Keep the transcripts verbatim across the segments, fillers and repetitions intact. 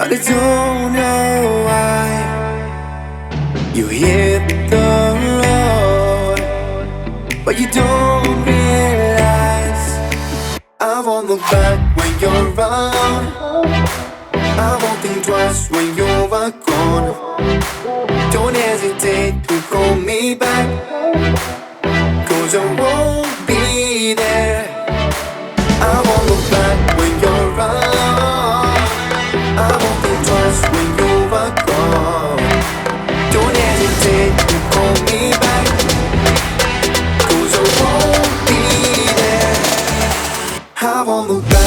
I don't know why you hit the road, but you don't realize I won't look back when you're around. I won't think twice when you're gone. Don't hesitate to call me back, 'cause I won't be there. I won't look back when you're around. I won't think twice when you're gone. Don't hesitate to call me back, 'cause I won't be there. I won't look back.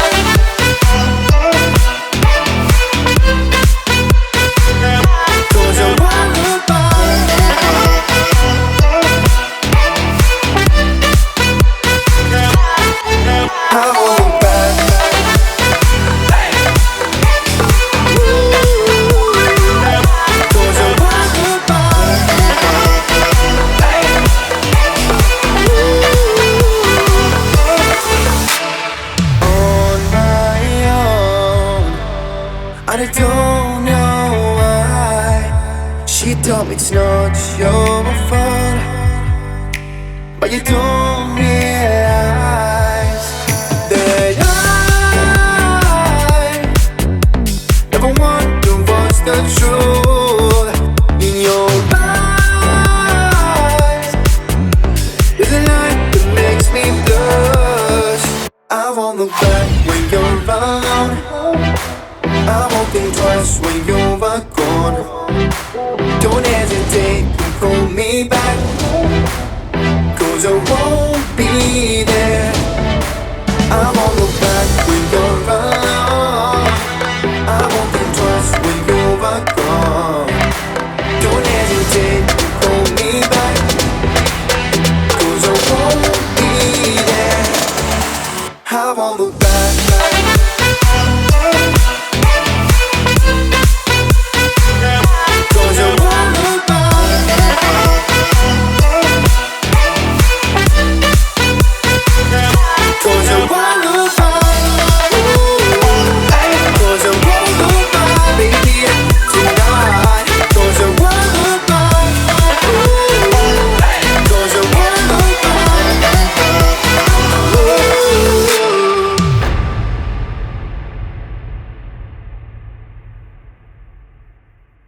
I don't know why she told me it's not your fault, but you don't realize that I never wonder what's the truth in your eyes. There's a light that makes me blush. I won't look back when you're around. I won't think twice when you're gone. Don't hesitate to call me back, 'cause I won't be there. I won't look